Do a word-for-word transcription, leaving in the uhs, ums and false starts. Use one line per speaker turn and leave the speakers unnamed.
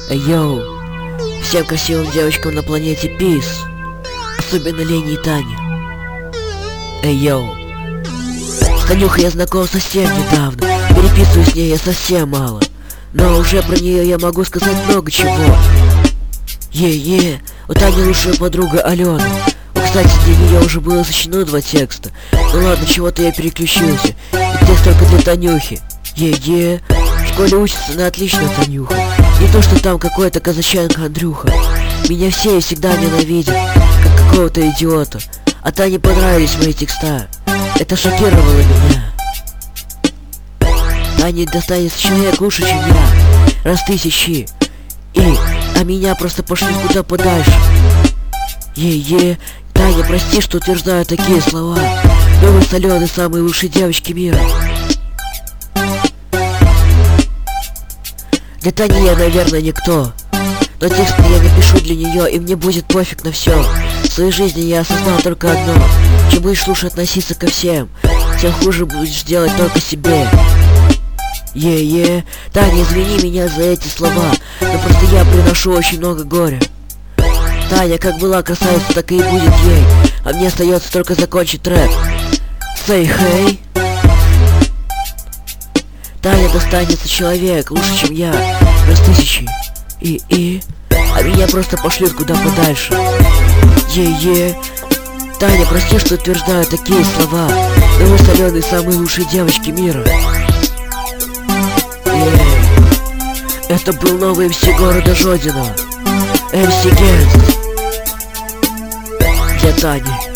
Эй, йоу, всем красивым девочкам на планете Пис, особенно Лене и Тане. Эй, йоу, с Танюхой я знаком совсем недавно, переписываюсь с ней я совсем мало, но уже про нее я могу сказать много чего. Е-е, у Тани лучшая подруга Алена. Ну, кстати, для нее уже было сочинено два текста. Ну ладно, чего-то я переключился. И текст только для Танюхи. Е-е, в школе учится на отлично Танюха. Не то, что там какой-то казаченко Андрюха. Меня все и всегда ненавидят, как какого-то идиота. А Тане понравились мои текста. Это шокировало меня. Тане достанется человек лучше, чем я, раз тысячи. И, а меня просто пошлют куда подальше. Е-е, Таня, прости, что утверждаю такие слова, но вы с Аленой самые лучшие девочки мира. Для Тани я, наверное, никто, но текст я напишу для нее, и мне будет пофиг на все. В своей жизни я осознал только одно: чем будешь лучше относиться ко всем, тем хуже будешь делать только себе. Е-е, Таня, извини меня за эти слова, но просто я приношу очень много горя. Таня, как была красавица, так и будет ей, а мне остается только закончить трек. Say hey. Таня, достанется человек лучше, чем я, раз тысячи. И, и, а меня просто пошлют куда подальше. Е-е, Таня, прости, что утверждаю такие слова, но вы с Аленой самые лучшие девочки мира. Это был новый эм си города Жодино, эм си Генст, для Тани.